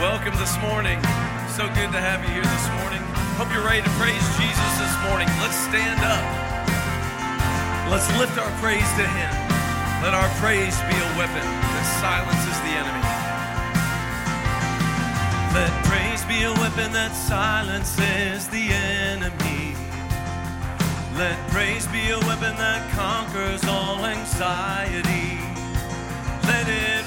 Welcome this morning. So good to have you here this morning. Hope you're ready to praise Jesus this morning. Let's stand up. Let's lift our praise to Him. Let our praise be a weapon that silences the enemy. Let praise be a weapon that silences the enemy. Let praise be a weapon that conquers all anxiety. Let it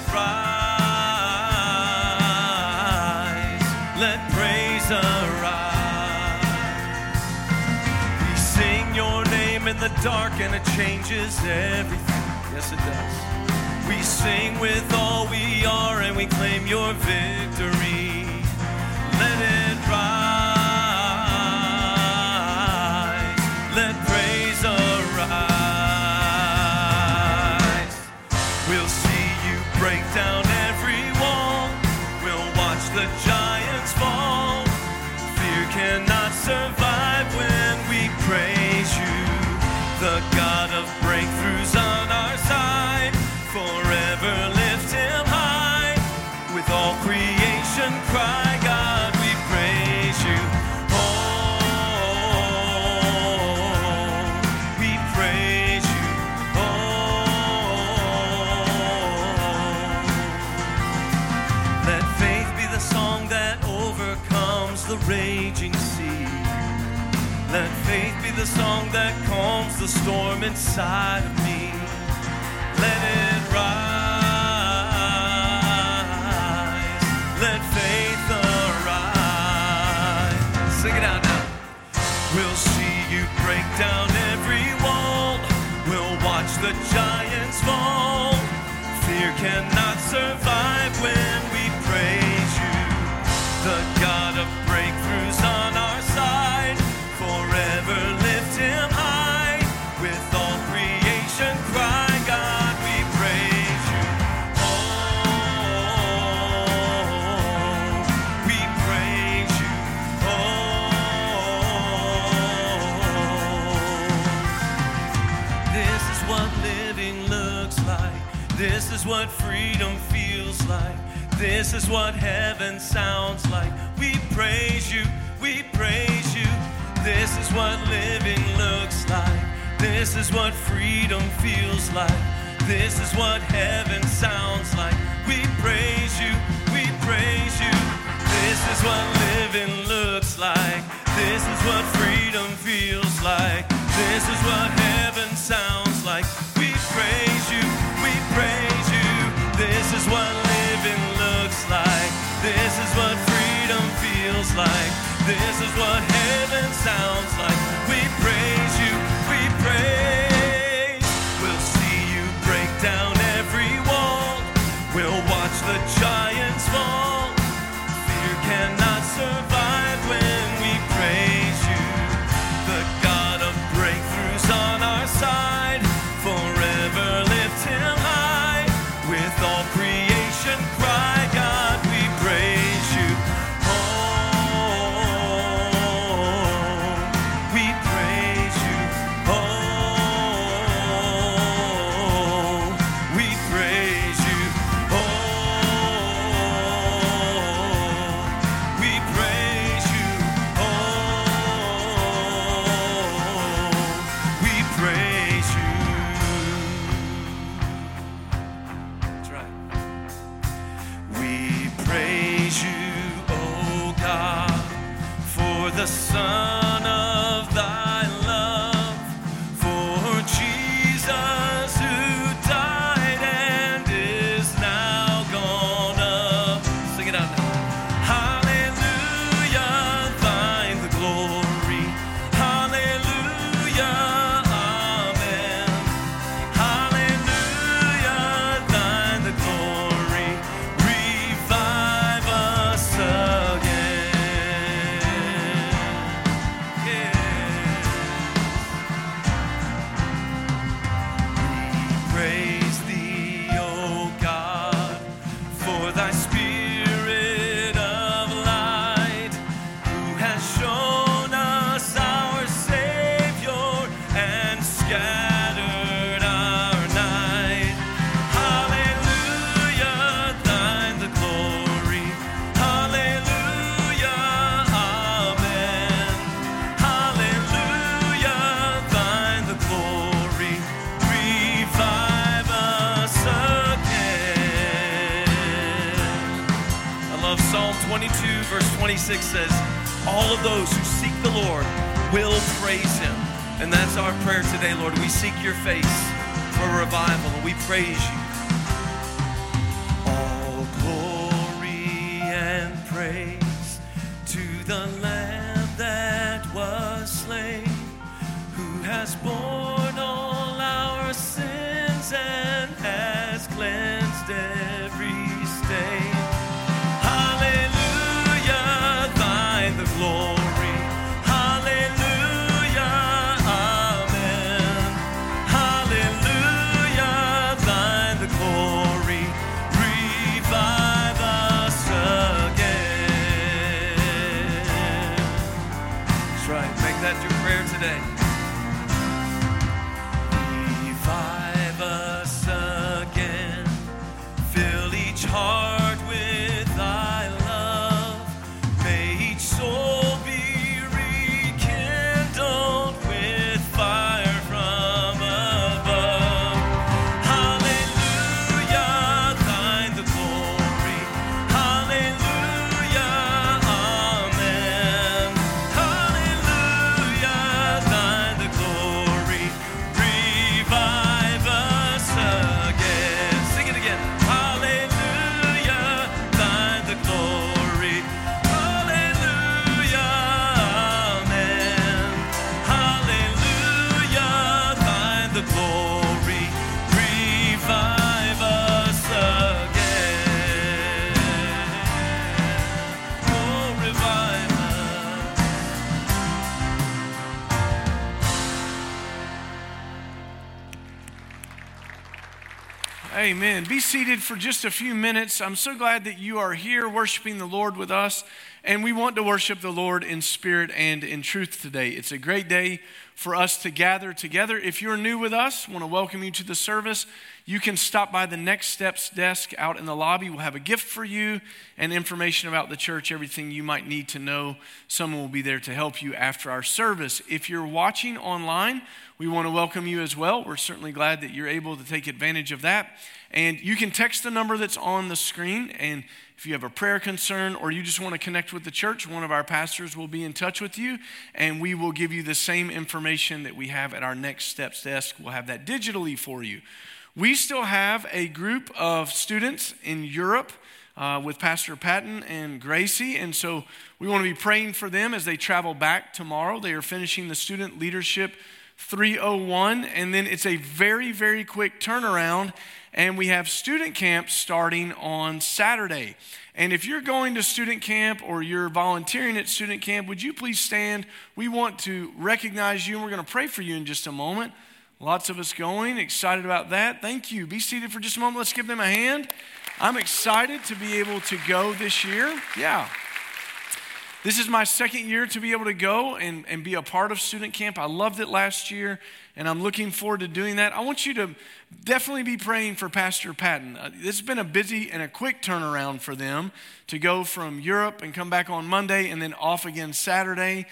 rise. Let praise arise. We sing your name in the dark and it changes everything. Yes, it does. We sing with all we are and we claim your victory. Let it rise. Let praise arise. We'll see you break down every wall. We'll watch the giants fall. Fear cannot survive when we praise you. The God of breakthroughs on our side. Forever lift Him high. With all creation cry, God, we praise you. We praise you. Let faith be the song that overcomes the raging sea. Let faith be the song that calms the storm inside of me. Let it rise. Let faith arise. Sing it out now. We'll see you break down every wall. We'll watch the giants fall. Fear cannot survive when we praise you. The God of breakthroughs on our side. Forever lift Him high. With all creation cry, God, we praise you. We praise you. This is what living looks like. This is what freedom feels like. This is what heaven sounds like. We praise you. We praise you. This is what living looks like. This is what freedom feels like. This is what heaven sounds like. We praise you. We praise you. This is what living looks like. This is what freedom feels like. This is what heaven sounds like. We praise you. We praise you. This is what living looks like. This is what freedom feels like. This is what heaven sounds like. We praise you. We praise. We'll see you break down every wall. We'll watch the giants fall. Fear cannot survive when we praise you. The God of breakthroughs on our side. Forever lift Him high. With all creation cry, God, we praise you. We praise you. We praise you. We praise you. We praise you. That's right. We praise you, oh God, for the Son of thy love, for Jesus who died and is now gone up. Sing it out now. Hallelujah, thine the glory. Hallelujah, amen. Hallelujah, thine the glory. Revive us again. Psalm 22, verse 26 says, all of those who seek the Lord will praise him. And that's our prayer today, Lord. We seek your face for revival, and we praise you. All glory and praise to the Lamb that was slain, who has borne all our sins and has cleansed every stain. Hallelujah, thine the glory. Today. Revive us again, fill each heart with thy love, may each soul be rekindled with fire from above. Hallelujah, thine the glory. Hallelujah, amen. Amen. Be seated for just a few minutes. I'm so glad that you are here worshiping the Lord with us, and we want to worship the Lord in spirit and in truth today. It's a great day for us to gather together. If you're new with us, I want to welcome you to the service. You can stop by the Next Steps desk out in the lobby. We'll have a gift for you and information about the church, everything you might need to know. Someone will be there to help you after our service. If you're watching online, we want to welcome you as well. We're certainly glad that you're able to take advantage of that. And you can text the number that's on the screen. And if you have a prayer concern or you just want to connect with the church, one of our pastors will be in touch with you. And we will give you the same information that we have at our Next Steps desk. We'll have that digitally for you. We still have a group of students in Europe with Pastor Patton and Gracie. And so we want to be praying for them as they travel back tomorrow. They are finishing the Student Leadership 301, and then it's a very, very quick turnaround, and we have student camp starting on Saturday. And if you're going to student camp or you're volunteering at student camp, would you please stand? We want to recognize you, and we're going to pray for you in just a moment. Lots of us going, excited about that. Thank you. Be seated for just a moment. Let's give them a hand. I'm excited to be able to go this year. Yeah. This is my second year to be able to go and be a part of student camp. I loved it last year, and I'm looking forward to doing that. I want you to definitely be praying for Pastor Patton. This has been a busy and a quick turnaround for them to go from Europe and come back on Monday and then off again Saturday.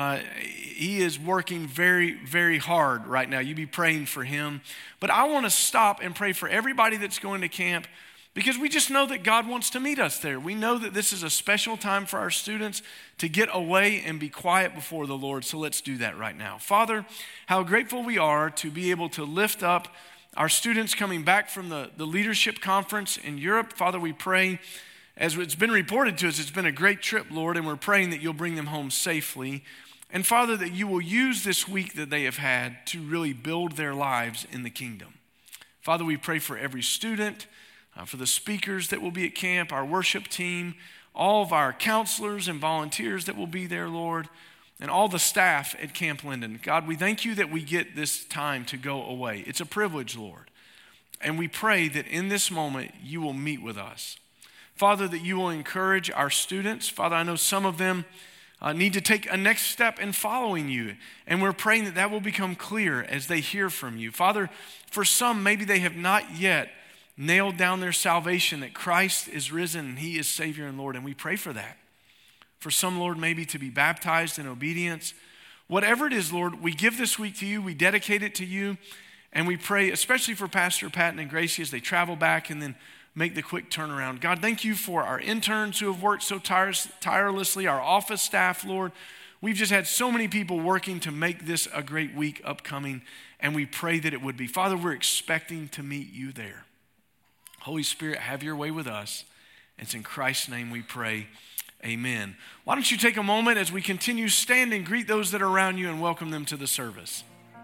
He is working very, very hard right now. You be praying for him. But I want to stop and pray for everybody that's going to camp, because we just know that God wants to meet us there. We know that this is a special time for our students to get away and be quiet before the Lord. So let's do that right now. Father, how grateful we are to be able to lift up our students coming back from the leadership conference in Europe. Father, we pray, as it's been reported to us, it's been a great trip, Lord, and we're praying that you'll bring them home safely. And Father, that you will use this week that they have had to really build their lives in the kingdom. Father, we pray for every student, for the speakers that will be at camp, our worship team, all of our counselors and volunteers that will be there, Lord, and all the staff at Camp Linden. God, we thank you that we get this time to go away. It's a privilege, Lord. And we pray that in this moment, you will meet with us. Father, that you will encourage our students. Father, I know some of them need to take a next step in following you. And we're praying that that will become clear as they hear from you. Father, for some, maybe they have not yet nailed down their salvation, that Christ is risen and he is Savior and Lord, and we pray for that. For some, Lord, maybe to be baptized in obedience. Whatever it is, Lord, we give this week to you, we dedicate it to you, and we pray especially for Pastor Patton and Gracie as they travel back and then make the quick turnaround. God, thank you for our interns who have worked so tirelessly, our office staff, Lord. We've just had so many people working to make this a great week upcoming, and we pray that it would be. Father, we're expecting to meet you there. Holy Spirit, have your way with us. It's in Christ's name we pray. Amen. Why don't you take a moment as we continue, stand and greet those that are around you and welcome them to the service.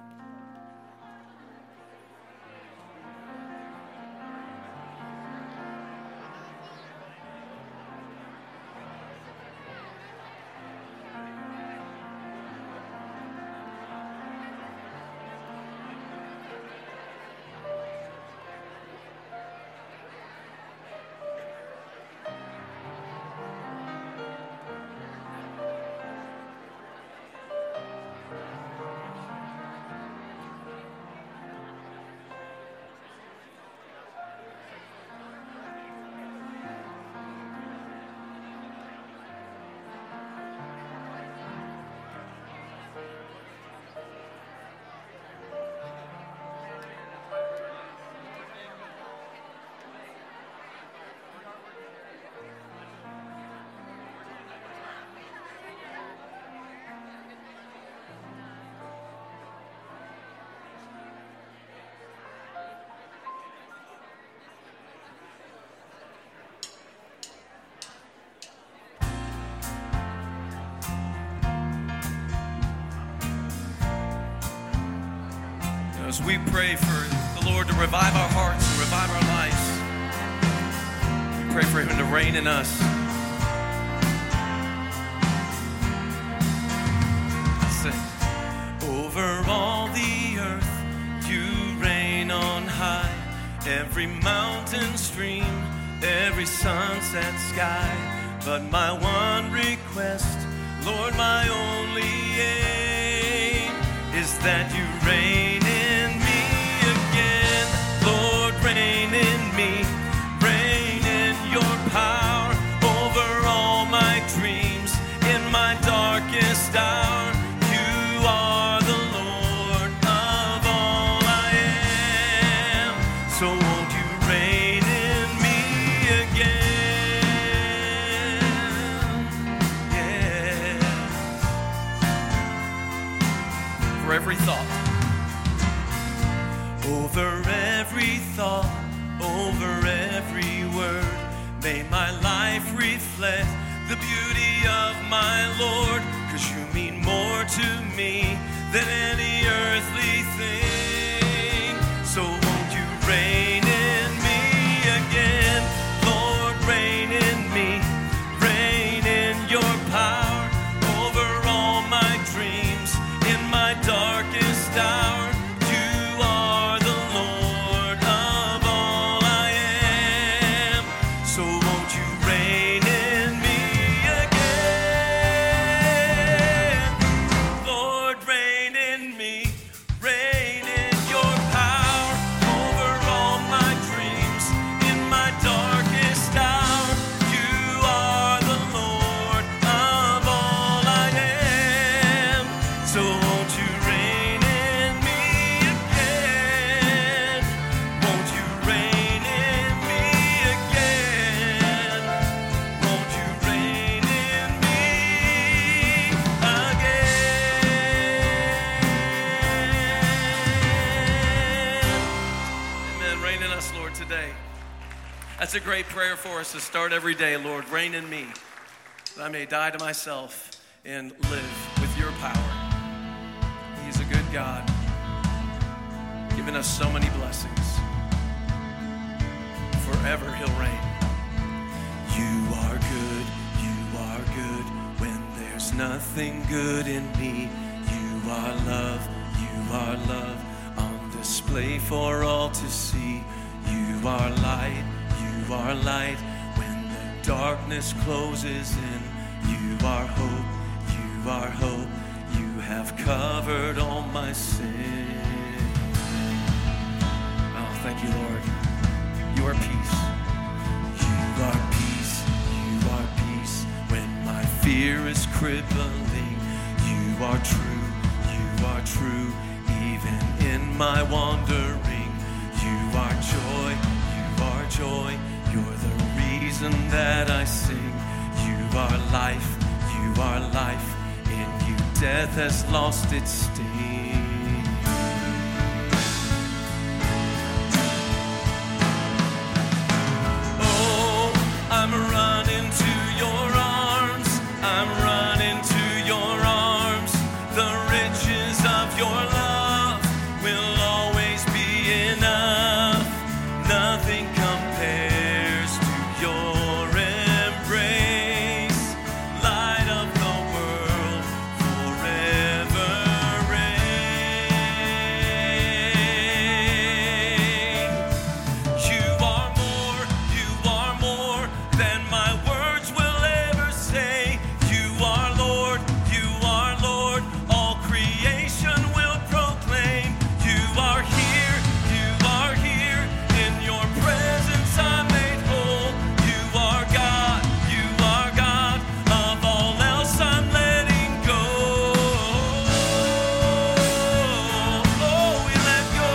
As we pray for the Lord to revive our hearts and revive our lives, we pray for Him to reign in us. Sing. Over all the earth you reign on high, every mountain stream, every sunset sky. But my one request, Lord, my only aim, is that you reign in me again. Lord, reign in me, reign in your power over all my dreams. In my darkest hour, you are the Lord of all I am. So won't you reign in me again? Yeah. For every thought, over every thought, over every word, may my life reflect the beauty of my Lord, 'cause you mean more to me than any earthly thing. So won't you reign in me again? Lord, reign in me, reign in your power over all my dreams. In my darkest hour, you are the Lord of all I am. So won't you reign in me again? Lord, reign in me, reign in your power over all my dreams. In my darkest hour, you are the Lord of all I am. So won't you reign in me again? Won't you reign in me again? Won't you reign in me again? Amen. Reign in us, Lord, today. That's a great prayer for us to start every day. Lord, reign in me, that I may die to myself and live with your power. He's a good God, giving us so many blessings. Forever He'll reign. You are good when there's nothing good in me. You are love on display for all to see. You are light when the darkness closes in. You are hope, you have covered all my sin. Oh, thank you, Lord. You are peace. You are peace when my fear is crippling. You are true, even in my wandering. You are joy, You're the reason that I sing. You are life, you are life. In you death has lost its sting. Oh, I'm running to your arms. I'm running to your arms. The riches of your love will always be enough. Nothing compares to your embrace. Light of the world, forever reign. You are more than my words will ever say. You are Lord, all creation will proclaim. You are here, in your presence I'm made whole. You are God, of all else I'm letting go. Oh, we let go.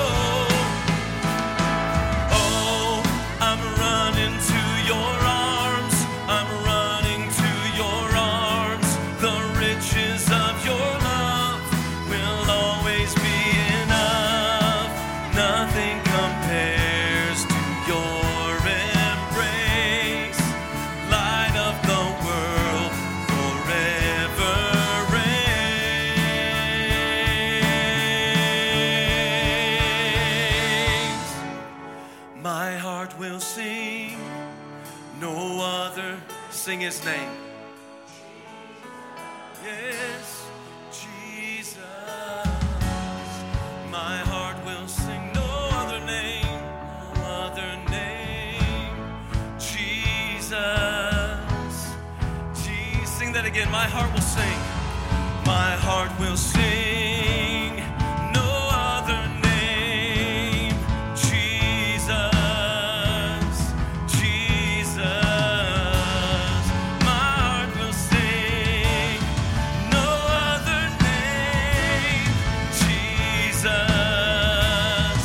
Oh, I'm running to your arms. I'm running to your arms. The riches of your love will always be enough. Nothing compares to your embrace. Light of the world, forever reigns. My heart will sing, no other. Sing his name. Yes, Jesus. My heart will sing, no other name, Jesus. Sing that again. My heart will sing. My heart will sing, no other name, Jesus. My heart will sing, no other name, Jesus.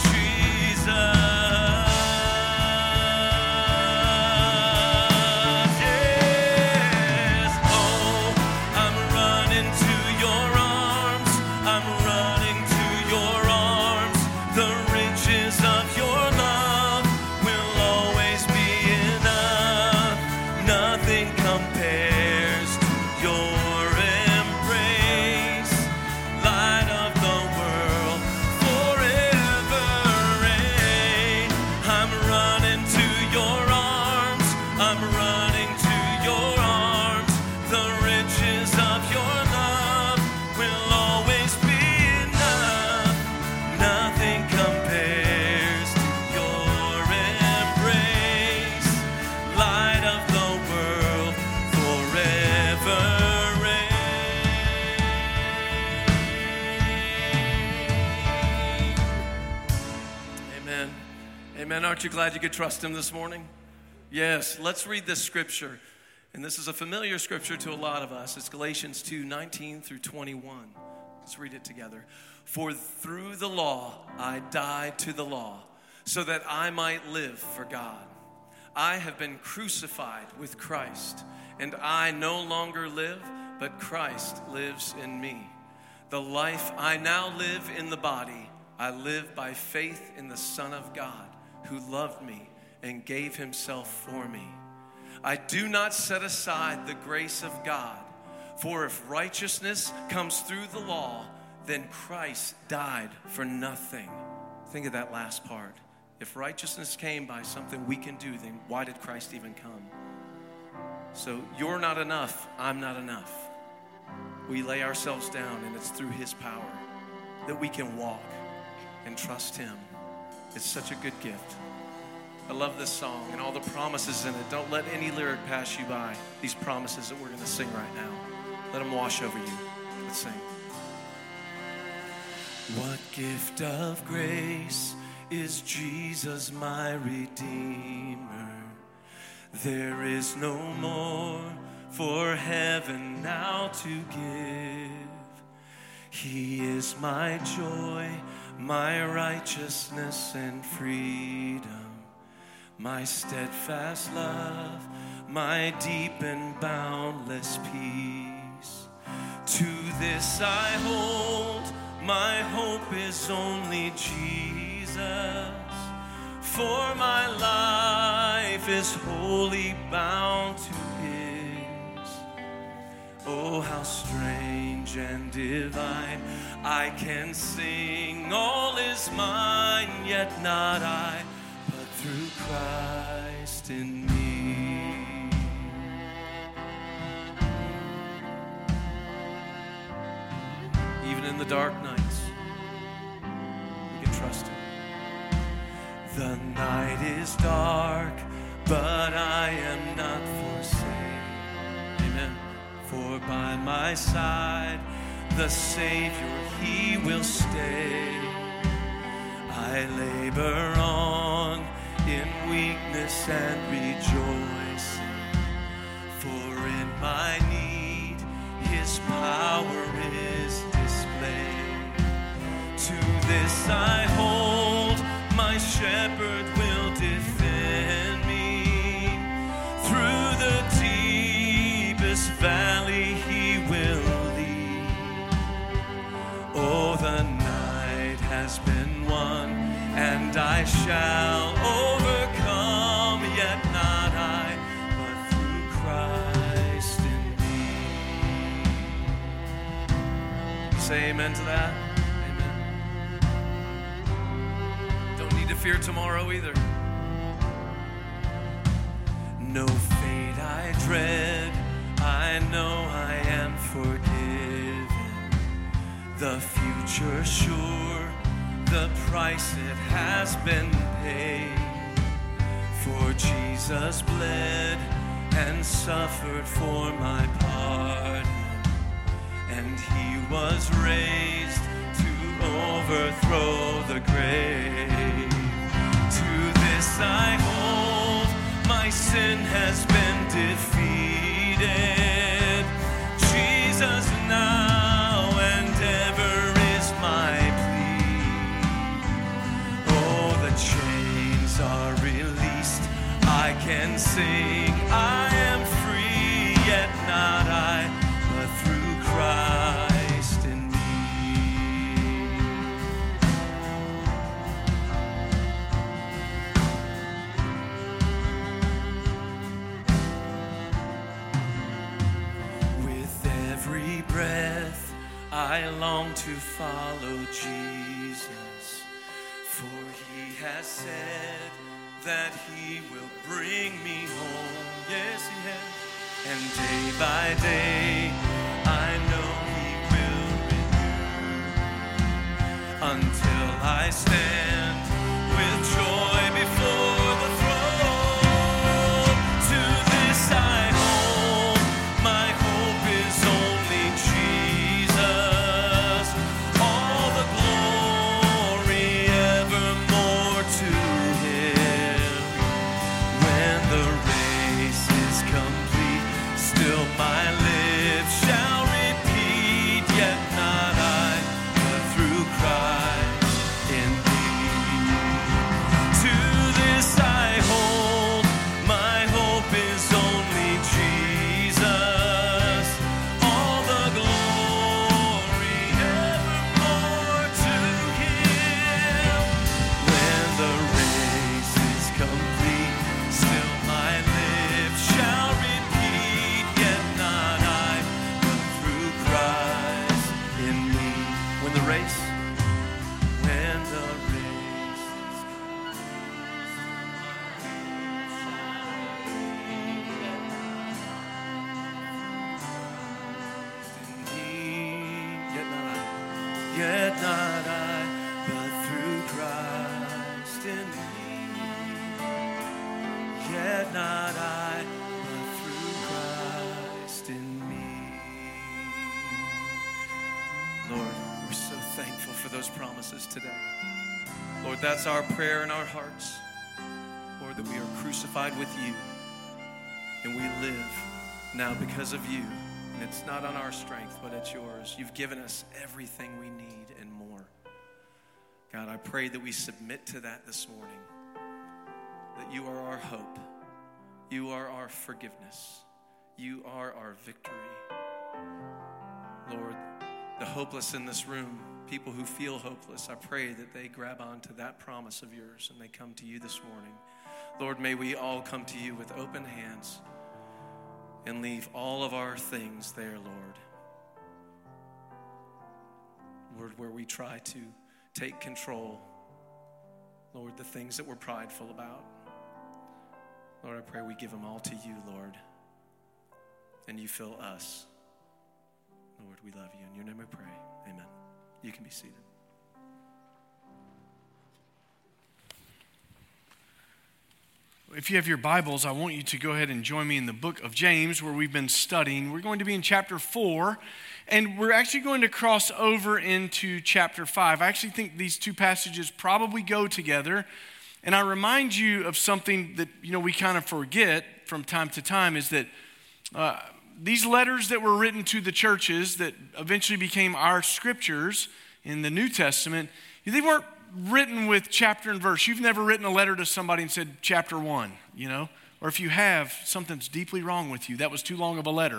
Yes. Oh, I'm running to your arms. I'm running to your arms. The riches of your love will always be enough. Nothing compares to your embrace. Light of the world, forever reign. I'm running to your arms. I'm running to your arms. The riches of your love will always be enough. Nothing compares to your embrace. Light of the world, forever reign. Amen. Amen. Aren't you glad you could trust him this morning? Yes, let's read this scripture. And this is a familiar scripture to a lot of us. It's Galatians 2:19 through 21. Let's read it together. For through the law I died to the law, so that I might live for God. I have been crucified with Christ, and I no longer live, but Christ lives in me. The life I now live in the body, I live by faith in the Son of God, who loved me and gave himself for me. I do not set aside the grace of God, for if righteousness comes through the law, then Christ died for nothing. Think of that last part. If righteousness came by something we can do, then why did Christ even come? So you're not enough, I'm not enough. We lay ourselves down, and it's through his power that we can walk and trust him. It's such a good gift. I love this song and all the promises in it. Don't let any lyric pass you by. These promises that we're going to sing right now. Let them wash over you. Let's sing. What gift of grace is Jesus my Redeemer? There is no more for heaven now to give. He is my joy, my righteousness and freedom, my steadfast love, my deep and boundless peace. To this I hold, my hope is only Jesus, for my life is wholly bound to His. Oh, how strange and divine, I can sing, all is mine, yet not I, but through Christ in me. Even in the dark nights, we can trust Him. The night is dark, but I am not forsaken. Amen. For by my side, the Savior, He will stay. I labor on in weakness and rejoicing, for in my need, His power is displayed. To this I hold, my shepherd will defend me. Through the deepest valley He will lead. Oh, the night has been won, and I shall overcome, yet not I, but through Christ in me. Say amen to that. Fear tomorrow either. No fate I dread, I know I am forgiven. The future sure, the price it has been paid. For Jesus bled and suffered for my pardon, and He was raised to overthrow the grave. I hold, my sin has been defeated. Jesus now and ever is my plea. Oh, the chains are released, I can sing, I am free, yet not I, but through Christ in me. Breath, I long to follow Jesus, for He has said that He will bring me home. Yes, He has. And day by day, I know He will renew, until I stand with joy before the throne. To this I hold, my hope is only Jesus, all the glory evermore to Him. When the race is complete, still my lips shall repeat, yet not I, but through Christ in me. To this I hold, my hope is only Jesus, all the glory evermore to Him. When the race is complete, still my lips shall repeat, yet not I, but through Christ in me. When the race is yet not I, but through Christ in me. Yet not I, but through Christ in me. Lord, we're so thankful for those promises today. Lord, that's our prayer in our hearts. Lord, that we are crucified with you and we live now because of you. And it's not on our strength, but it's yours. You've given us everything we need and more. God, I pray that we submit to that this morning. that you are our hope. You are our forgiveness. You are our victory. Lord, the hopeless in this room, people who feel hopeless, I pray that they grab onto that promise of yours and they come to you this morning. Lord, may we all come to you with open hands and leave all of our things there, Lord. Lord, where we try to take control, Lord, the things that we're prideful about. Lord, I pray we give them all to you, Lord, and you fill us. Lord, we love you. In your name I pray. Amen. You can be seated. If you have your Bibles, I want you to go ahead and join me in the book of James, where we've been studying. We're going to be in chapter 4, and we're actually going to cross over into chapter 5. I actually think these two passages probably go together, and I remind you of something that we kind of forget from time to time, is that these letters that were written to the churches that eventually became our scriptures in the New Testament, they weren't written with chapter and verse. You've never written a letter to somebody and said chapter 1, or if you have, something's deeply wrong with you. That was too long of a letter,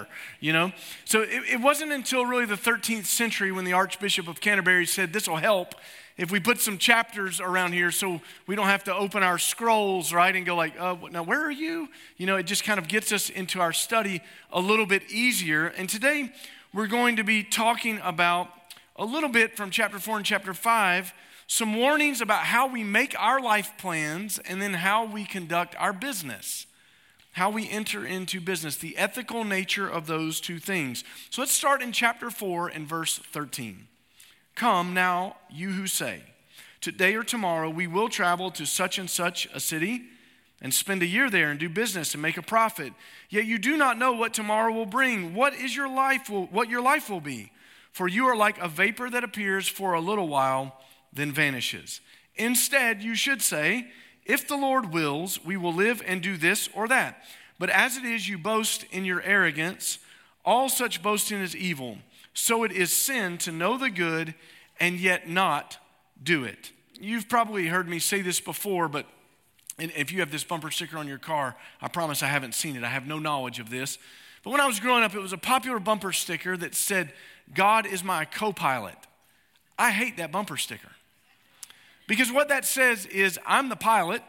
So it wasn't until really the 13th century when the Archbishop of Canterbury said, this will help if we put some chapters around here so we don't have to open our scrolls, right, and go like, now where are you? It just kind of gets us into our study a little bit easier. And today we're going to be talking about a little bit from chapter 4 and chapter 5, some warnings about how we make our life plans and then how we conduct our business, how we enter into business, the ethical nature of those two things. So let's start in chapter 4 and verse 13. Come now, you who say, today or tomorrow we will travel to such and such a city and spend a year there and do business and make a profit. Yet you do not know what tomorrow will bring. What your life will be? For you are like a vapor that appears for a little while, then vanishes. Instead, you should say, if the Lord wills, we will live and do this or that. But as it is, you boast in your arrogance. All such boasting is evil. So it is sin to know the good and yet not do it. You've probably heard me say this before, but if you have this bumper sticker on your car, I promise I haven't seen it. I have no knowledge of this. But when I was growing up, it was a popular bumper sticker that said, God is my co-pilot. I hate that bumper sticker. Because what that says is I'm the pilot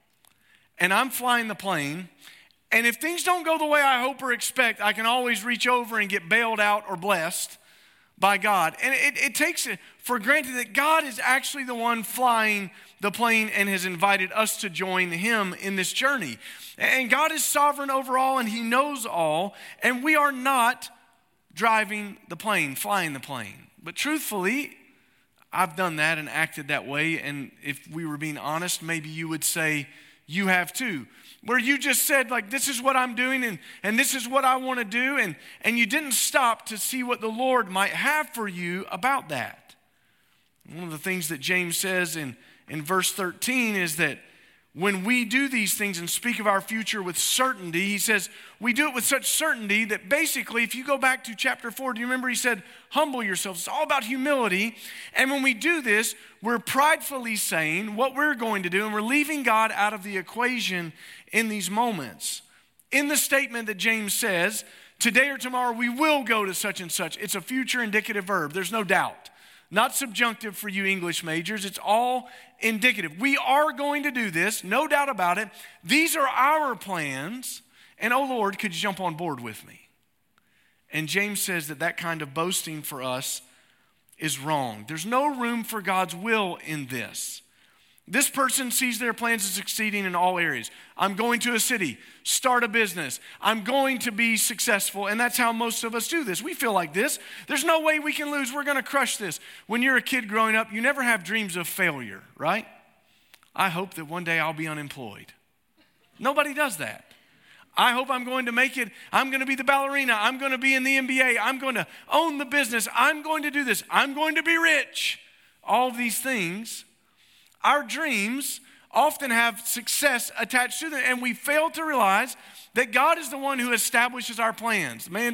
and I'm flying the plane, and if things don't go the way I hope or expect, I can always reach over and get bailed out or blessed by God. And it takes it for granted that God is actually the one flying the plane and has invited us to join him in this journey. And God is sovereign over all and he knows all, and we are not driving the plane, flying the plane. But truthfully, I've done that and acted that way, and if we were being honest, maybe you would say you have too. Where you just said, like, this is what I'm doing and this is what I want to do, and you didn't stop to see what the Lord might have for you about that. One of the things that James says in verse 13 is that when we do these things and speak of our future with certainty, he says, we do it with such certainty that basically, if you go back to chapter 4, do you remember he said, humble yourselves. It's all about humility. And when we do this, we're pridefully saying what we're going to do, and we're leaving God out of the equation in these moments. In the statement that James says, today or tomorrow we will go to such and such, it's a future indicative verb. There's no doubt. Not subjunctive for you English majors. It's all indicative. We are going to do this, no doubt about it. These are our plans. And oh Lord, could you jump on board with me? And James says that kind of boasting for us is wrong. There's no room for God's will in this. This person sees their plans as succeeding in all areas. I'm going to a city, start a business. I'm going to be successful. And that's how most of us do this. We feel like this. There's no way we can lose. We're going to crush this. When you're a kid growing up, you never have dreams of failure, right? I hope that one day I'll be unemployed. Nobody does that. I hope I'm going to make it. I'm going to be the ballerina. I'm going to be in the NBA. I'm going to own the business. I'm going to do this. I'm going to be rich. All of these things. Our dreams often have success attached to them, and we fail to realize that God is the one who establishes our plans. Man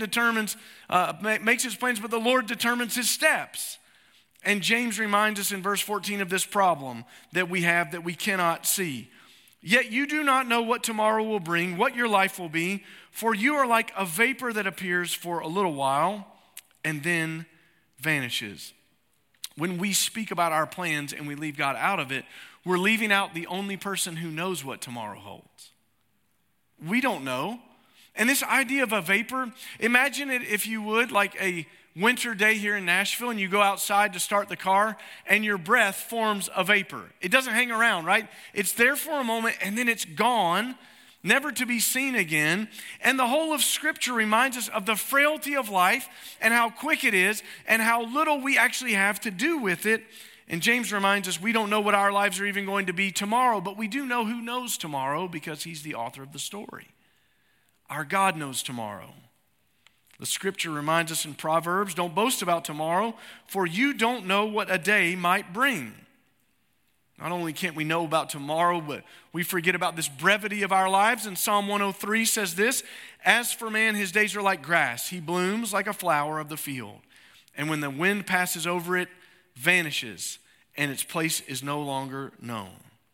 makes his plans, but the Lord determines his steps. And James reminds us in verse 14 of this problem that we have that we cannot see. Yet you do not know what tomorrow will bring, what your life will be, for you are like a vapor that appears for a little while and then vanishes. When we speak about our plans and we leave God out of it, we're leaving out the only person who knows what tomorrow holds. We don't know. And this idea of a vapor, imagine it, if you would, like a winter day here in Nashville, and you go outside to start the car and your breath forms a vapor. It doesn't hang around, right? It's there for a moment and then it's gone, never to be seen again. And the whole of Scripture reminds us of the frailty of life and how quick it is and how little we actually have to do with it. And James reminds us we don't know what our lives are even going to be tomorrow, but we do know who knows tomorrow because he's the author of the story. Our God knows tomorrow. The Scripture reminds us in Proverbs, don't boast about tomorrow, for you don't know what a day might bring. Not only can't we know about tomorrow, but we forget about this brevity of our lives. And Psalm 103 says this, as for man, his days are like grass. He blooms like a flower of the field. And when the wind passes over it, vanishes, and its place is no longer known.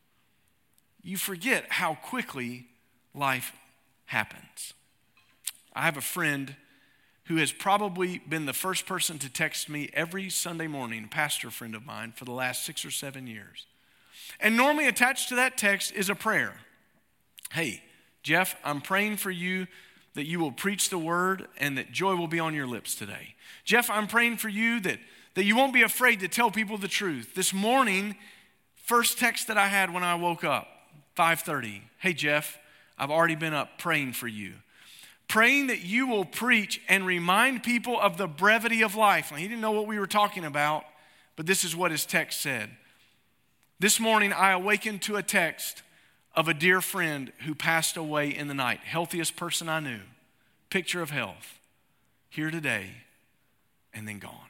You forget how quickly life happens. I have a friend who has probably been the first person to text me every Sunday morning, a pastor friend of mine, for the last 6 or 7 years. And normally attached to that text is a prayer. Hey, Jeff, I'm praying for you that you will preach the word and that joy will be on your lips today. Jeff, I'm praying for you that you won't be afraid to tell people the truth. This morning, first text that I had when I woke up, 5:30. Hey, Jeff, I've already been up praying for you. Praying that you will preach and remind people of the brevity of life. Now, he didn't know what we were talking about, but this is what his text said. This morning, I awakened to a text of a dear friend who passed away in the night. Healthiest person I knew. Picture of health. Here today, and then gone.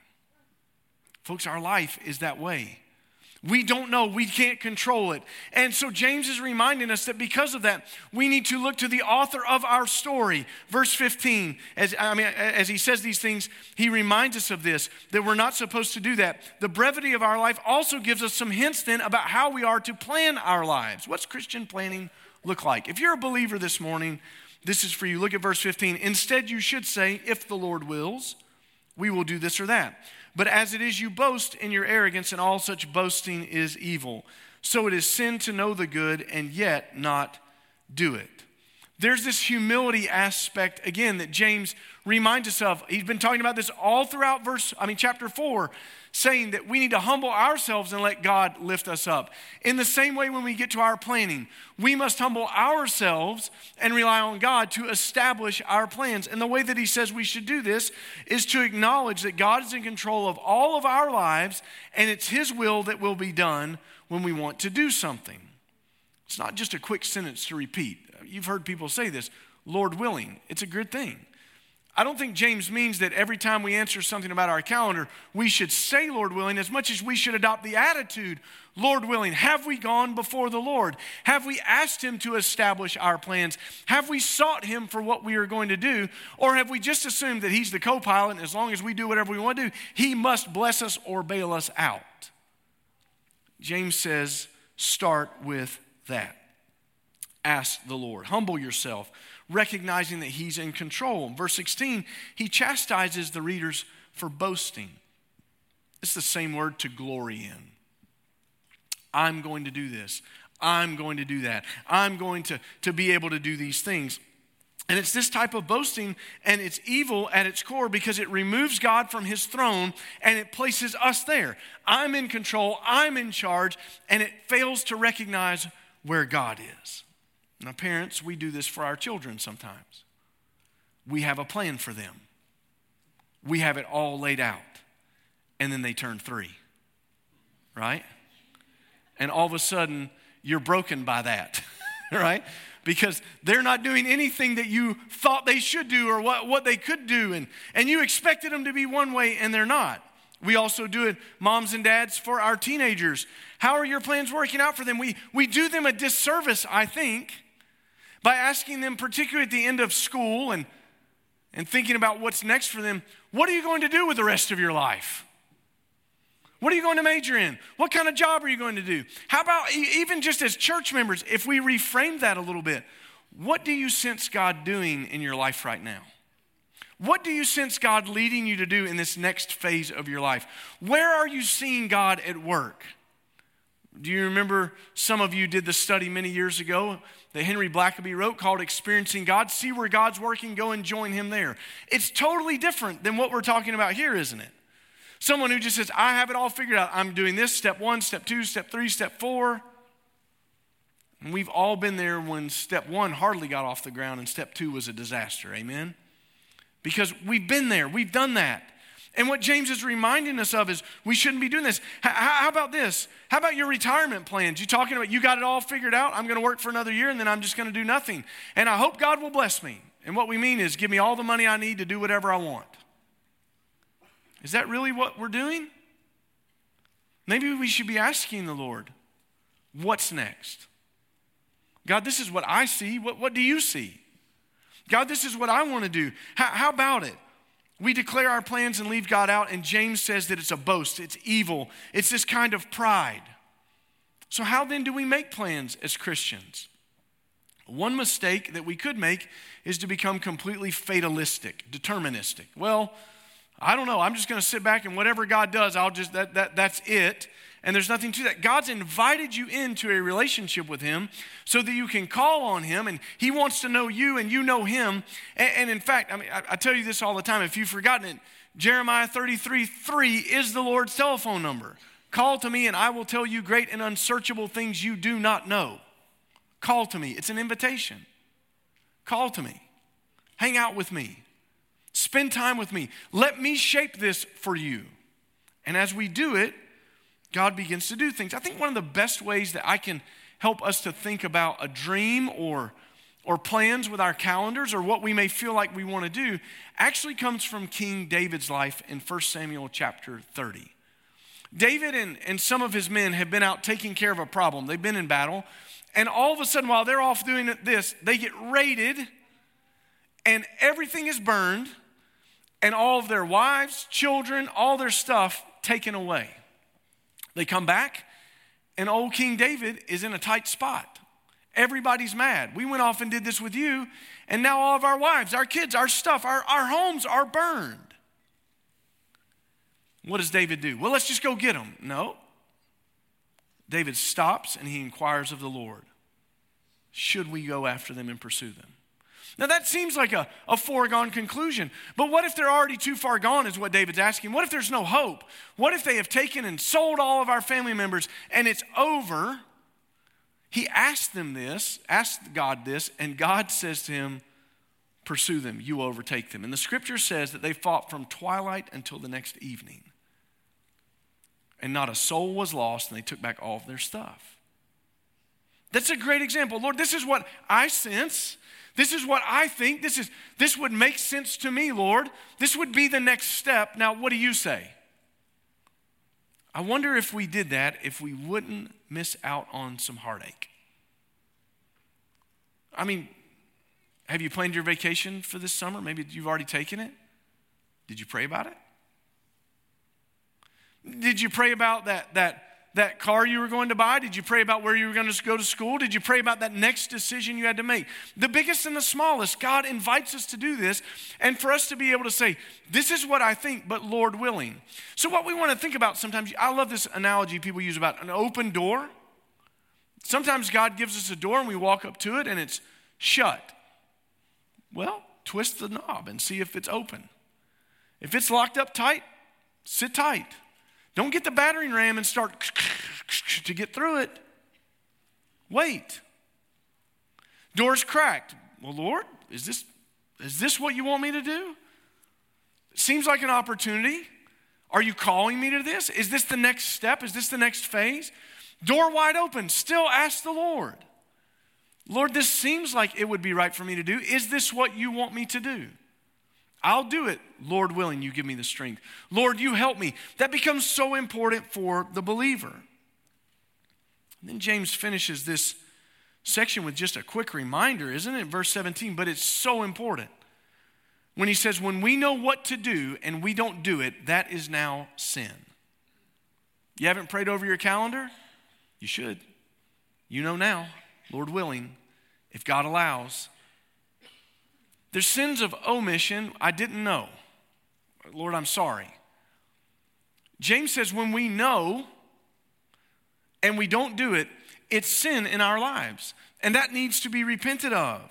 Folks, our life is that way. We don't know. We can't control it. And so James is reminding us that because of that, we need to look to the author of our story. Verse 15, as he says these things, he reminds us of this, that we're not supposed to do that. The brevity of our life also gives us some hints then about how we are to plan our lives. What's Christian planning look like? If you're a believer this morning, this is for you. Look at verse 15. Instead, you should say, if the Lord wills, we will do this or that. But as it is, you boast in your arrogance, and all such boasting is evil. So it is sin to know the good and yet not do it. There's this humility aspect, again, that James reminds us of. He's been talking about this all throughout chapter 4, saying that we need to humble ourselves and let God lift us up. In the same way, when we get to our planning, we must humble ourselves and rely on God to establish our plans. And the way that he says we should do this is to acknowledge that God is in control of all of our lives, and it's his will that will be done when we want to do something. It's not just a quick sentence to repeat. You've heard people say this, Lord willing. It's a good thing. I don't think James means that every time we answer something about our calendar, we should say Lord willing as much as we should adopt the attitude, Lord willing. Have we gone before the Lord? Have we asked him to establish our plans? Have we sought him for what we are going to do? Or have we just assumed that he's the co-pilot and as long as we do whatever we want to do, he must bless us or bail us out? James says, start with that. Ask the Lord. Humble yourself, recognizing that he's in control. In verse 16, he chastises the readers for boasting. It's the same word to glory in. I'm going to do this. I'm going to do that. I'm going to be able to do these things. And it's this type of boasting, and it's evil at its core because it removes God from his throne and it places us there. I'm in control. I'm in charge. And it fails to recognize where God is. Now, parents, we do this for our children sometimes. We have a plan for them. We have it all laid out. And then they turn 3, right? And all of a sudden, you're broken by that, right? Because they're not doing anything that you thought they should do or what they could do. And you expected them to be one way, and they're not. We also do it, moms and dads, for our teenagers. How are your plans working out for them? We do them a disservice, I think, by asking them, particularly at the end of school and thinking about what's next for them, what are you going to do with the rest of your life? What are you going to major in? What kind of job are you going to do? How about even just as church members, if we reframe that a little bit, what do you sense God doing in your life right now? What do you sense God leading you to do in this next phase of your life? Where are you seeing God at work? Do you remember some of you did the study many years ago that Henry Blackaby wrote called Experiencing God? See where God's working, go and join him there. It's totally different than what we're talking about here, isn't it? Someone who just says, I have it all figured out. I'm doing this, step 1, step 2, step 3, step 4. And we've all been there when step 1 hardly got off the ground and step 2 was a disaster, amen? Because we've been there, we've done that. And what James is reminding us of is we shouldn't be doing this. How about this? How about your retirement plans? You talking about you got it all figured out? I'm going to work for another year and then I'm just going to do nothing. And I hope God will bless me. And what we mean is give me all the money I need to do whatever I want. Is that really what we're doing? Maybe we should be asking the Lord, what's next? God, this is what I see. What do you see? God, this is what I want to do. How about it? We declare our plans and leave God out, and James says that it's a boast, it's evil, it's this kind of pride. So how then do we make plans as Christians? One mistake that we could make is to become completely fatalistic, deterministic. Well, I don't know. I'm just going to sit back and whatever God does, that's it. And there's nothing to that. God's invited you into a relationship with him so that you can call on him and he wants to know you and you know him. And in fact, I tell you this all the time. If you've forgotten it, Jeremiah 33:3 is the Lord's telephone number. Call to me and I will tell you great and unsearchable things you do not know. Call to me. It's an invitation. Call to me. Hang out with me. Spend time with me. Let me shape this for you. And as we do it, God begins to do things. I think one of the best ways that I can help us to think about a dream or plans with our calendars or what we may feel like we want to do actually comes from King David's life in 1 Samuel chapter 30. David and some of his men have been out taking care of a problem. They've been in battle. And all of a sudden, while they're off doing this, they get raided and everything is burned and all of their wives, children, all their stuff taken away. They come back and old King David is in a tight spot. Everybody's mad. We went off and did this with you and now all of our wives, our kids, our stuff, our homes are burned. What does David do? Well, let's just go get them. No. David stops and he inquires of the Lord. Should we go after them and pursue them? Now that seems like a foregone conclusion, but what if they're already too far gone is what David's asking. What if there's no hope? What if they have taken and sold all of our family members and it's over? He asked God this, and God says to him, pursue them, you will overtake them. And the scripture says that they fought from twilight until the next evening. And not a soul was lost, and they took back all of their stuff. That's a great example. Lord, this is what I sense. This is what I think. This would make sense to me, Lord. This would be the next step. Now, what do you say? I wonder if we did that, if we wouldn't miss out on some heartache. I mean, have you planned your vacation for this summer? Maybe you've already taken it. Did you pray about it? Did you pray about that car you were going to buy? Did you pray about where you were going to go to school? Did you pray about that next decision you had to make? The biggest and the smallest, God invites us to do this and for us to be able to say, this is what I think, but Lord willing. So what we want to think about sometimes, I love this analogy people use about an open door. Sometimes God gives us a door and we walk up to it and it's shut. Well, twist the knob and see if it's open. If it's locked up tight, sit tight. Don't get the battering ram and start to get through it. Wait. Door's cracked. Well, Lord, is this what you want me to do? It seems like an opportunity. Are you calling me to this? Is this the next step? Is this the next phase? Door wide open. Still ask the Lord. Lord, this seems like it would be right for me to do. Is this what you want me to do? I'll do it, Lord willing, you give me the strength. Lord, you help me. That becomes so important for the believer. And then James finishes this section with just a quick reminder, isn't it? Verse 17, but it's so important. When he says, when we know what to do and we don't do it, that is now sin. You haven't prayed over your calendar? You should. You know now, Lord willing, if God allows. There's sins of omission. I didn't know. Lord, I'm sorry. James says when we know and we don't do it, it's sin in our lives. And that needs to be repented of.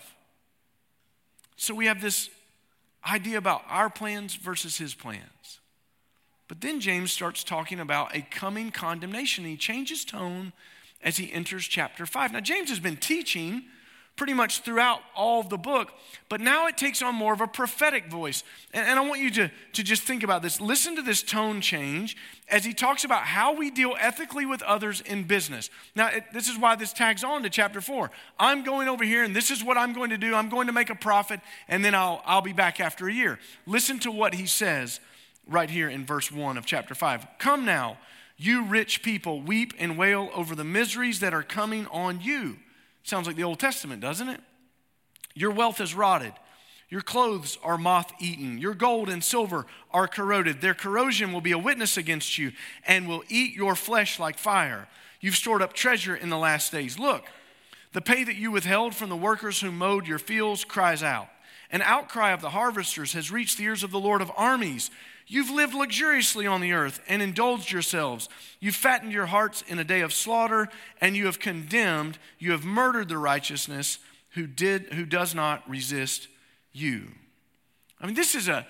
So we have this idea about our plans versus his plans. But then James starts talking about a coming condemnation. He changes tone as he enters chapter 5. Now, James has been teaching pretty much throughout all of the book, but now it takes on more of a prophetic voice. And I want you to just think about this. Listen to this tone change as he talks about how we deal ethically with others in business. Now, this is why this tags on to chapter 4. I'm going over here, and this is what I'm going to do. I'm going to make a profit, and then I'll be back after a year. Listen to what he says right here in verse 1 of chapter 5. Come now, you rich people, weep and wail over the miseries that are coming on you. Sounds like the Old Testament, doesn't it? Your wealth is rotted. Your clothes are moth-eaten. Your gold and silver are corroded. Their corrosion will be a witness against you and will eat your flesh like fire. You've stored up treasure in the last days. Look, the pay that you withheld from the workers who mowed your fields cries out. An outcry of the harvesters has reached the ears of the Lord of armies. You've lived luxuriously on the earth and indulged yourselves. You've fattened your hearts in a day of slaughter, and you have condemned, you have murdered the righteousness who does not resist you. I mean, this is a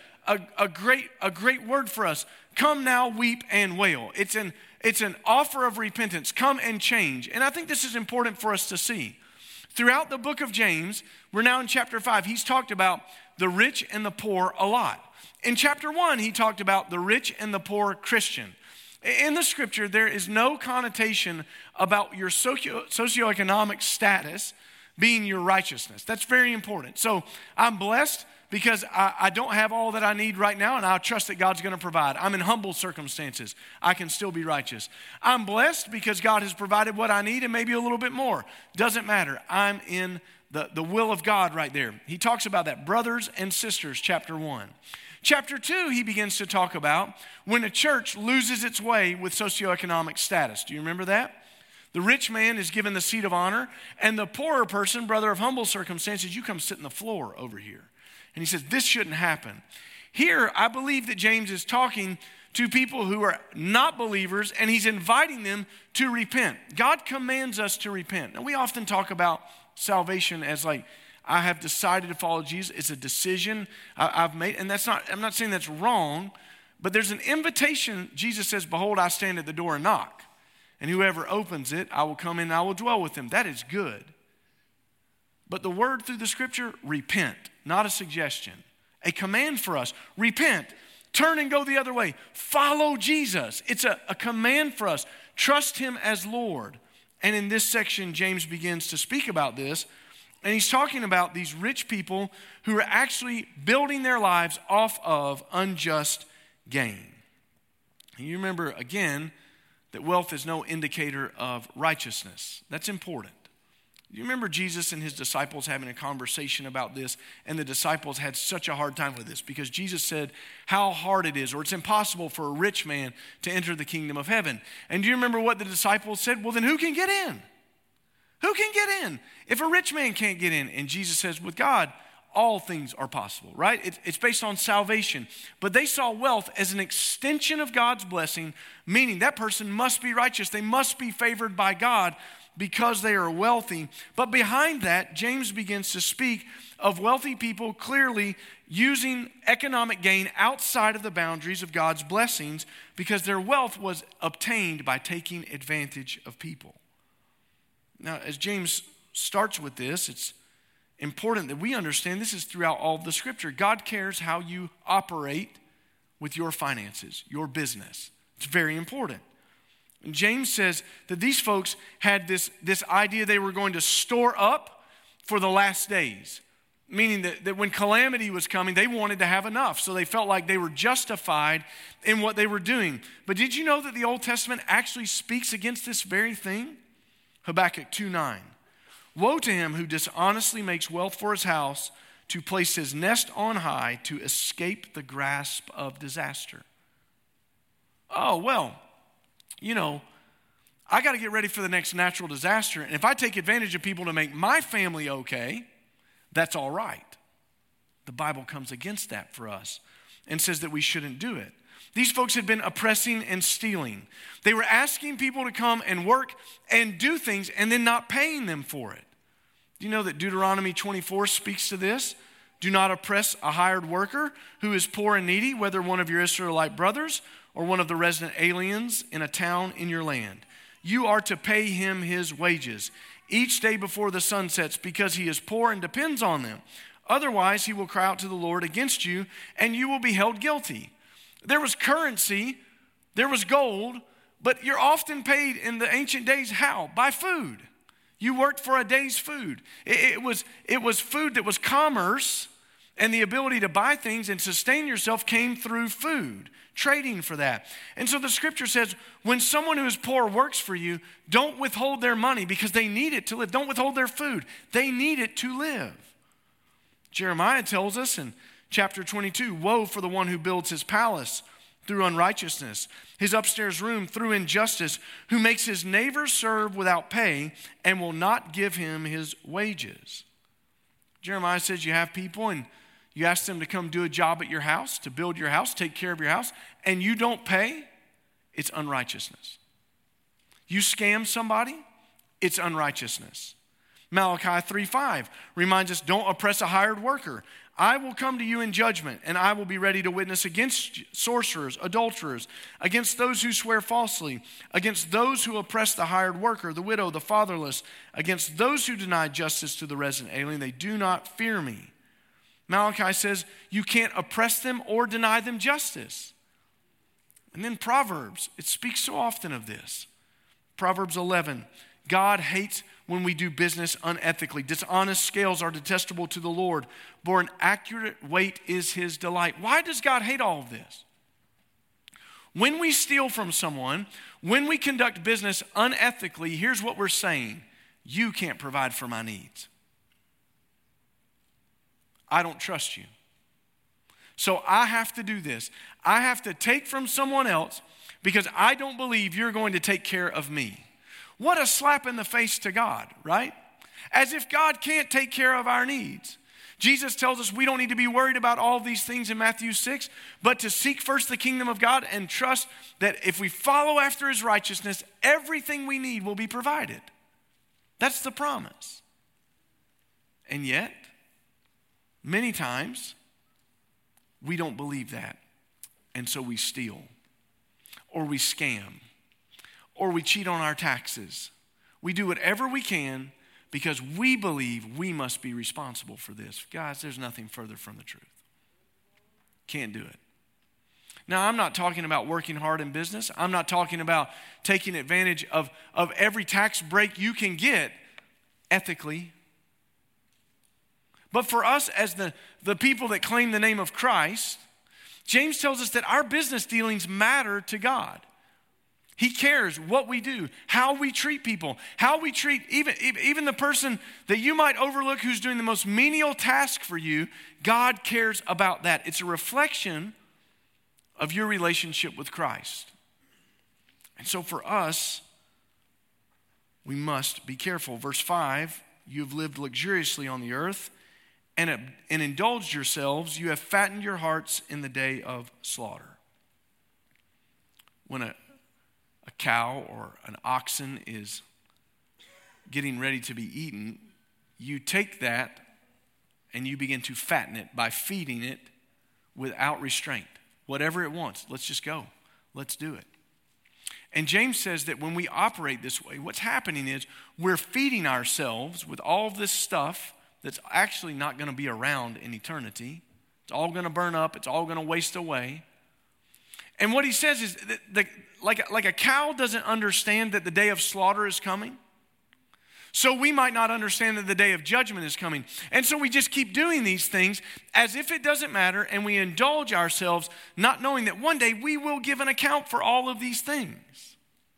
great word for us. Come now, weep and wail. It's an offer of repentance. Come and change. And I think this is important for us to see. Throughout the book of James, we're now in chapter 5. He's talked about the rich and the poor a lot. In chapter 1, he talked about the rich and the poor Christian. In the scripture, there is no connotation about your socioeconomic status being your righteousness. That's very important. So I'm blessed because I don't have all that I need right now, and I trust that God's going to provide. I'm in humble circumstances. I can still be righteous. I'm blessed because God has provided what I need and maybe a little bit more. Doesn't matter. I'm in the will of God right there. He talks about that. Brothers and sisters, chapter 1. Chapter 2, he begins to talk about when a church loses its way with socioeconomic status. Do you remember that? The rich man is given the seat of honor, and the poorer person, brother of humble circumstances, you come sit on the floor over here. And he says, this shouldn't happen. Here, I believe that James is talking to people who are not believers, and he's inviting them to repent. God commands us to repent. And we often talk about salvation as like, I have decided to follow Jesus. It's a decision I've made. And I'm not saying that's wrong, but there's an invitation. Jesus says, behold, I stand at the door and knock. And whoever opens it, I will come in and I will dwell with them. That is good. But the word through the scripture, repent, not a suggestion. A command for us, repent, turn and go the other way. Follow Jesus. It's a command for us. Trust him as Lord. And in this section, James begins to speak about this. And he's talking about these rich people who are actually building their lives off of unjust gain. And you remember, again, that wealth is no indicator of righteousness. That's important. You remember Jesus and his disciples having a conversation about this, and the disciples had such a hard time with this because Jesus said how hard it is, or it's impossible for a rich man to enter the kingdom of heaven. And do you remember what the disciples said? Well, then who can get in? Who can get in if a rich man can't get in? And Jesus says, with God, all things are possible, right? It's based on salvation. But they saw wealth as an extension of God's blessing, meaning that person must be righteous. They must be favored by God because they are wealthy. But behind that, James begins to speak of wealthy people clearly using economic gain outside of the boundaries of God's blessings because their wealth was obtained by taking advantage of people. Now, as James starts with this, it's important that we understand this is throughout all of the scripture. God cares how you operate with your finances, your business. It's very important. And James says that these folks had this idea they were going to store up for the last days, meaning that when calamity was coming, they wanted to have enough. So they felt like they were justified in what they were doing. But did you know that the Old Testament actually speaks against this very thing? Habakkuk 2:9. Woe to him who dishonestly makes wealth for his house, to place his nest on high, to escape the grasp of disaster. Oh, well, I got to get ready for the next natural disaster. And if I take advantage of people to make my family okay, that's all right. The Bible comes against that for us and says that we shouldn't do it. These folks had been oppressing and stealing. They were asking people to come and work and do things and then not paying them for it. Do you know that Deuteronomy 24 speaks to this? Do not oppress a hired worker who is poor and needy, whether one of your Israelite brothers or one of the resident aliens in a town in your land. You are to pay him his wages each day before the sun sets, because he is poor and depends on them. Otherwise, he will cry out to the Lord against you, and you will be held guilty. There was currency, there was gold, but you're often paid in the ancient days how? By food. You worked for a day's food. It was food that was commerce, and the ability to buy things and sustain yourself came through food, trading for that. And so the scripture says, when someone who is poor works for you, don't withhold their money because they need it to live. Don't withhold their food. They need it to live. Jeremiah tells us in chapter 22, woe for the one who builds his palace through unrighteousness, his upstairs room through injustice, who makes his neighbor serve without pay and will not give him his wages. Jeremiah says you have people and you ask them to come do a job at your house, to build your house, take care of your house, and you don't pay, it's unrighteousness. You scam somebody, it's unrighteousness. Malachi 3:5 reminds us, don't oppress a hired worker. I will come to you in judgment, and I will be ready to witness against sorcerers, adulterers, against those who swear falsely, against those who oppress the hired worker, the widow, the fatherless, against those who deny justice to the resident alien. They do not fear me. Malachi says you can't oppress them or deny them justice. And then Proverbs, it speaks so often of this. Proverbs 11, God hates when we do business unethically. Dishonest scales are detestable to the Lord, but an accurate weight is his delight. Why does God hate all of this? When we steal from someone, when we conduct business unethically, here's what we're saying. You can't provide for my needs. I don't trust you. So I have to do this. I have to take from someone else because I don't believe you're going to take care of me. What a slap in the face to God, right? As if God can't take care of our needs. Jesus tells us we don't need to be worried about all these things in Matthew 6, but to seek first the kingdom of God and trust that if we follow after his righteousness, everything we need will be provided. That's the promise. And yet, many times, we don't believe that. And so we steal, or we scam, or we cheat on our taxes. We do whatever we can because we believe we must be responsible for this. Guys, there's nothing further from the truth. Can't do it. Now, I'm not talking about working hard in business. I'm not talking about taking advantage of every tax break you can get ethically. But for us as the people that claim the name of Christ, James tells us that our business dealings matter to God. He cares what we do, how we treat people, how we treat even the person that you might overlook who's doing the most menial task for you. God cares about that. It's a reflection of your relationship with Christ. And so for us, we must be careful. Verse 5, you have lived luxuriously on the earth and indulged yourselves. You have fattened your hearts in the day of slaughter. When a cow or an oxen is getting ready to be eaten, you take that and you begin to fatten it by feeding it without restraint. Whatever it wants, let's just go. Let's do it. And James says that when we operate this way, what's happening is we're feeding ourselves with all of this stuff that's actually not going to be around in eternity. It's all going to burn up. It's all going to waste away. And what he says is that like a cow doesn't understand that the day of slaughter is coming. So we might not understand that the day of judgment is coming. And so we just keep doing these things as if it doesn't matter, and we indulge ourselves not knowing that one day we will give an account for all of these things.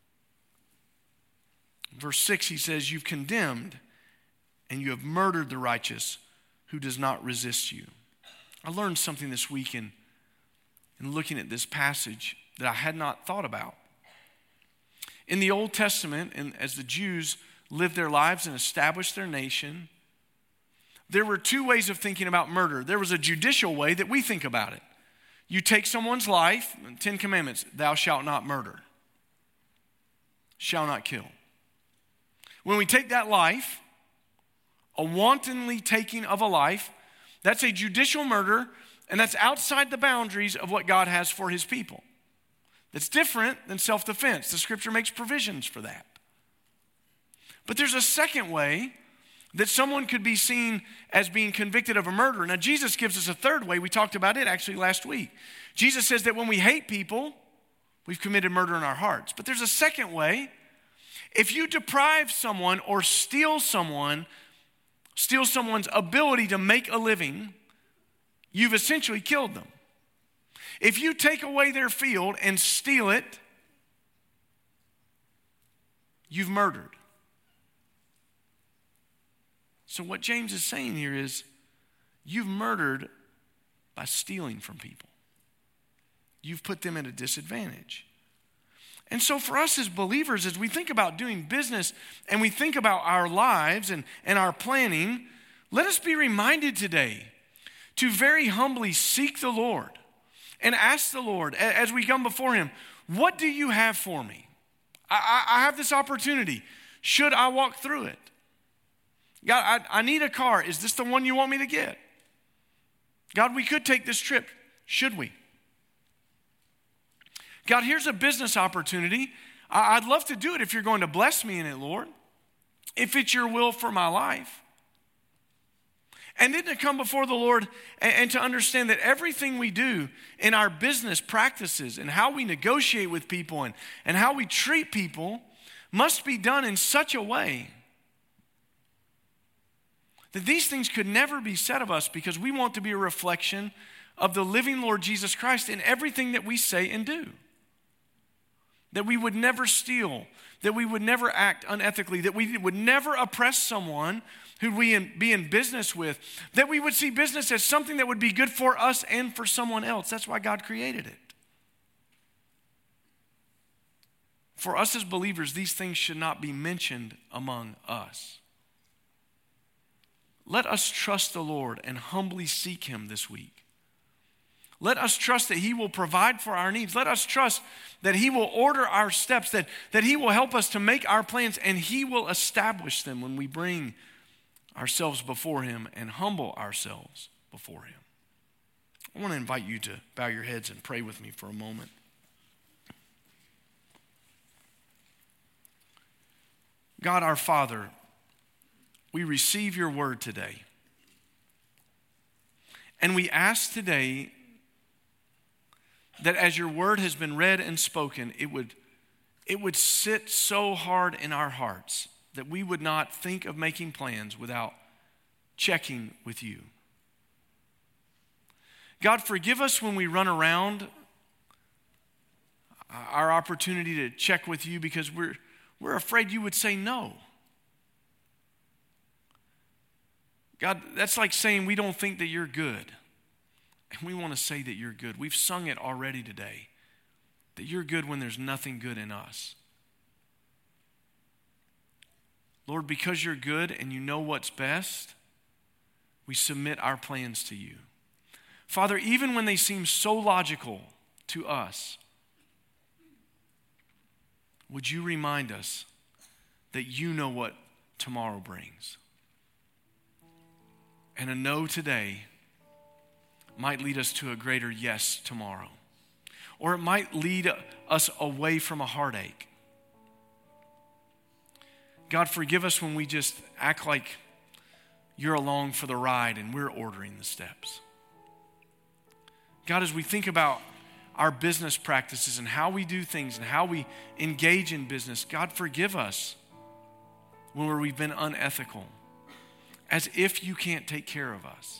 Verse 6, he says, you've condemned and you have murdered the righteous who does not resist you. I learned something this week in looking at this passage that I had not thought about. In the Old Testament, and as the Jews lived their lives and established their nation, there were two ways of thinking about murder. There was a judicial way that we think about it. You take someone's life, 10 Commandments, thou shalt not murder, shall not kill. When we take that life, a wantonly taking of a life, that's a judicial murder, and that's outside the boundaries of what God has for his people. That's different than self-defense. The scripture makes provisions for that. But there's a second way that someone could be seen as being convicted of a murder. Now, Jesus gives us a third way. We talked about it actually last week. Jesus says that when we hate people, we've committed murder in our hearts. But there's a second way. If you deprive someone or steal someone's ability to make a living, you've essentially killed them. If you take away their field and steal it, you've murdered. So what James is saying here is, you've murdered by stealing from people. You've put them at a disadvantage. And so for us as believers, as we think about doing business and we think about our lives and our planning, let us be reminded today to very humbly seek the Lord and ask the Lord as we come before him, what do you have for me? I have this opportunity. Should I walk through it? God, I need a car. Is this the one you want me to get? God, we could take this trip. Should we? God, here's a business opportunity. I'd love to do it if you're going to bless me in it, Lord. If it's your will for my life. And then to come before the Lord and to understand that everything we do in our business practices and how we negotiate with people and how we treat people must be done in such a way that these things could never be said of us, because we want to be a reflection of the living Lord Jesus Christ in everything that we say and do. That we would never steal, that we would never act unethically, that we would never oppress someone who we be in business with, that we would see business as something that would be good for us and for someone else. That's why God created it. For us as believers, these things should not be mentioned among us. Let us trust the Lord and humbly seek him this week. Let us trust that he will provide for our needs. Let us trust that he will order our steps, that he will help us to make our plans, and he will establish them when we bring ourselves before him and humble ourselves before him. I want to invite you to bow your heads and pray with me for a moment. God our Father, we receive your word today. And we ask today that as your word has been read and spoken, it would sit so hard in our hearts that we would not think of making plans without checking with you. God, forgive us when we run around our opportunity to check with you because we're afraid you would say no. God, that's like saying we don't think that you're good. And we want to say that you're good. We've sung it already today, that you're good when there's nothing good in us. Lord, because you're good and you know what's best, we submit our plans to you. Father, even when they seem so logical to us, would you remind us that you know what tomorrow brings? And a no today might lead us to a greater yes tomorrow. Or it might lead us away from a heartache. God, forgive us when we just act like you're along for the ride and we're ordering the steps. God, as we think about our business practices and how we do things and how we engage in business, God, forgive us when we've been unethical, as if you can't take care of us.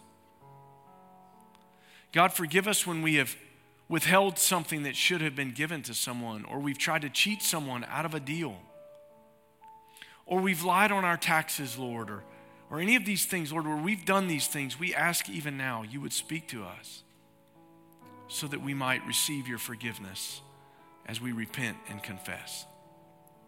God, forgive us when we have withheld something that should have been given to someone, or we've tried to cheat someone out of a deal, or we've lied on our taxes, Lord, or any of these things, Lord, where we've done these things. We ask even now you would speak to us so that we might receive your forgiveness as we repent and confess.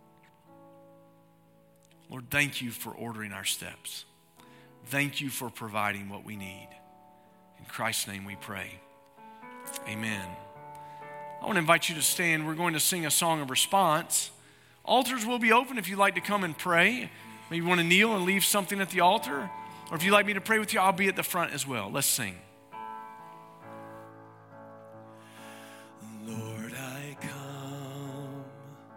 Lord, thank you for ordering our steps. Thank you for providing what we need. In Christ's name we pray. Amen. I want to invite you to stand. We're going to sing a song of response. Altars will be open if you'd like to come and pray. Maybe you want to kneel and leave something at the altar. Or if you'd like me to pray with you, I'll be at the front as well. Let's sing. Lord, I come,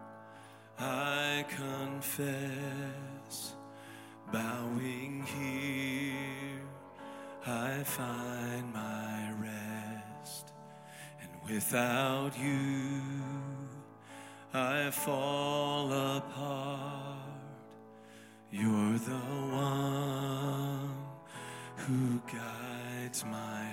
I confess, bowing here, I find my rest, and without you, I fall apart. You're the one who guides my